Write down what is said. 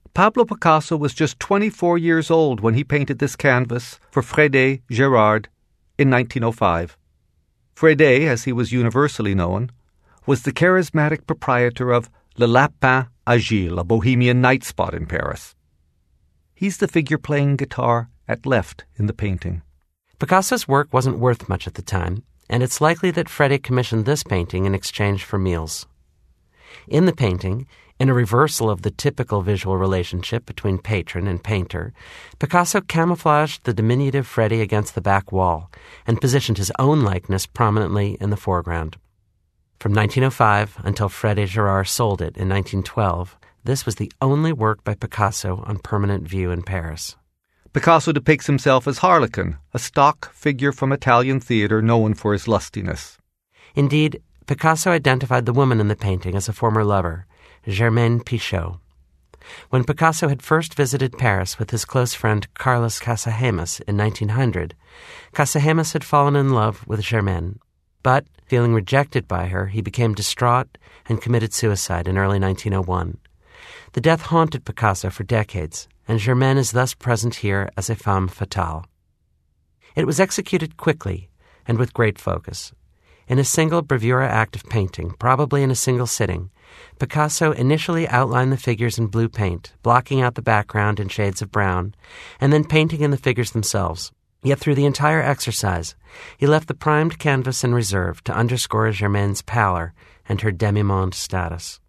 Pablo Picasso was just 24 years old when he painted this canvas for Frédé Gérard in 1905. Frédé, as he was universally known, was the charismatic proprietor of Le Lapin Agile, a bohemian night spot in Paris. He's the figure playing guitar at left in the painting. Picasso's work wasn't worth much at the time, and it's likely that Frédé commissioned this painting in exchange for meals. In the painting, in a reversal of the typical visual relationship between patron and painter, Picasso camouflaged the diminutive Frédé against the back wall and positioned his own likeness prominently in the foreground. From 1905 until Frédé Gérard sold it in 1912, this was the only work by Picasso on permanent view in Paris. Picasso depicts himself as Harlequin, a stock figure from Italian theatre known for his lustiness. Indeed, Picasso identified the woman in the painting as a former lover, Germaine Pichot. When Picasso had first visited Paris with his close friend Carlos Casagemas in 1900, Casagemas had fallen in love with Germaine. But, feeling rejected by her, he became distraught and committed suicide in early 1901. The death haunted Picasso for decades, and Germaine is thus present here as a femme fatale. It was executed quickly and with great focus. In a single bravura act of painting, probably in a single sitting, Picasso initially outlined the figures in blue paint, blocking out the background in shades of brown, and then painting in the figures themselves. Yet through the entire exercise, he left the primed canvas in reserve to underscore Germaine's pallor and her demi-monde status.